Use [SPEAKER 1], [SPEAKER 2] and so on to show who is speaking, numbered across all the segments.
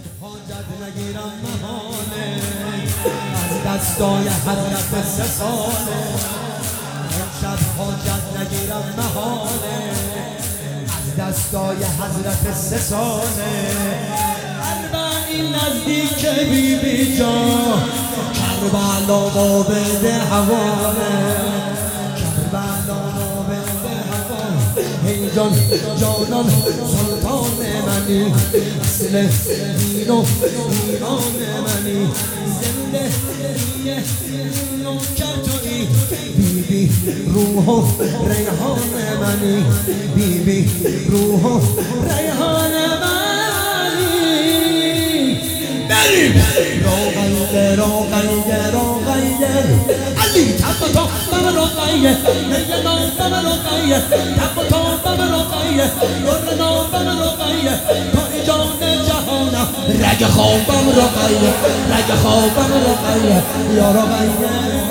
[SPEAKER 1] حاجت نگیرم محاله از دستای حضرت 3 ساله امشب حاجت نگیرم محاله از دستای حضرت 3 ساله اربعین نزدیک بی بی جان کربلا ما بده حواله کربلا ما بده حواله ای جان جانان سلطان منی اصل دین و ایمان منی زنده نوکر تویی بی بی روح و ریحان منی بی بی روح و ریحان منی بریم روغیه علی تب تا بم روغیه مینا بم روغیه تب تا بم روغیه گرنا بم روغیه تو ایجان جهانم رگ خوابم روغیه رگ خوابم روغیه یا روغیه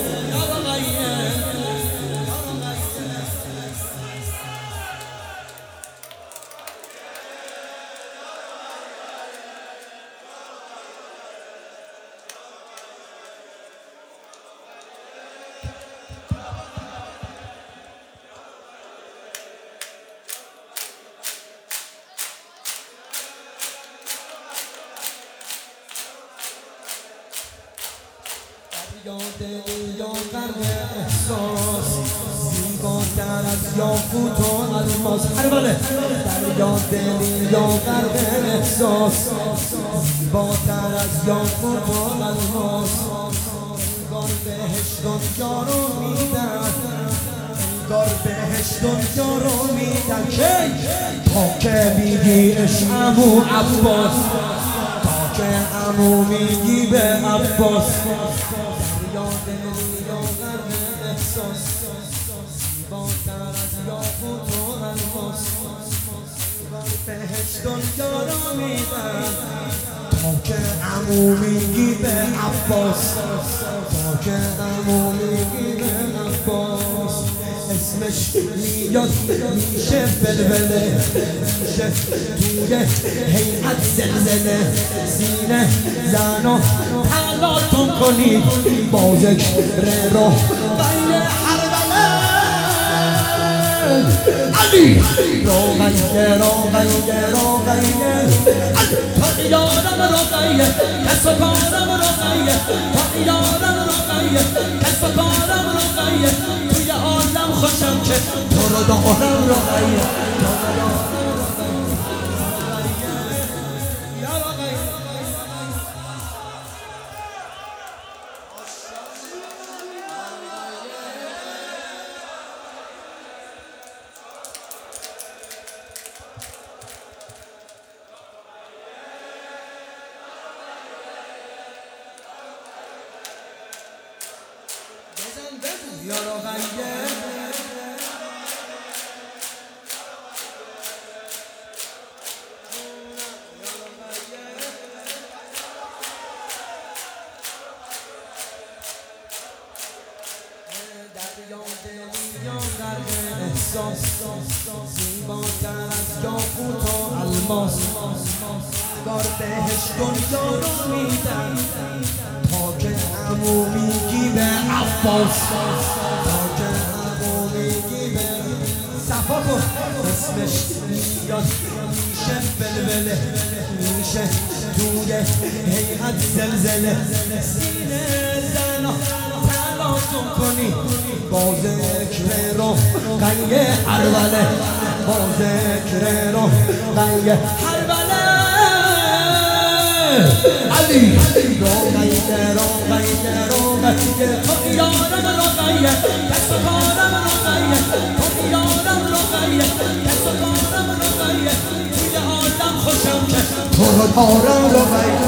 [SPEAKER 1] یاد یا غرق احساس زیباتر از یاقوت و الماس هربله در یاد یا غرق احساس زیباتر از یاقوت و الماس انگار بهشت دنیا رو میدن انگار بهشت دنیا رو میدن تا که میگی عشق عمو عباس تا که عمو میگی به عباس زیباتر از یاقوت و الماس بهشت دنیا رو میدن تا که عمو میگی به عباس تا که عمو میگی به عباس اسمش میاد میشه بلبله میشه توی هیئت زلزله سینه زن و حلاتون کنید با ذکر رو علی روغیه تا یارم روغیه کس و کارم روغیه تا یارم روغیه کس و کارم روغیه توی عالم خوشم که تو رو دارم روغیه یا روغیه زیباتر از یاقوت و الماس انگار بهشت دنیا رو میدن تا که عمو میگی به عباس تا که عمو میگی به صفا کن اسمش میاد میشه بلبله میشه توی هیئت زلزله سینه زنا تلاتون کنی با ذکر رو قیه هربله با ذکر رو قیه هربله علی روغیه تو یارم روغیه کس و کارم روغیه تو یارم روغیه کس و کارم روغیه توی عالم خوشم که تو رو دارم روغیه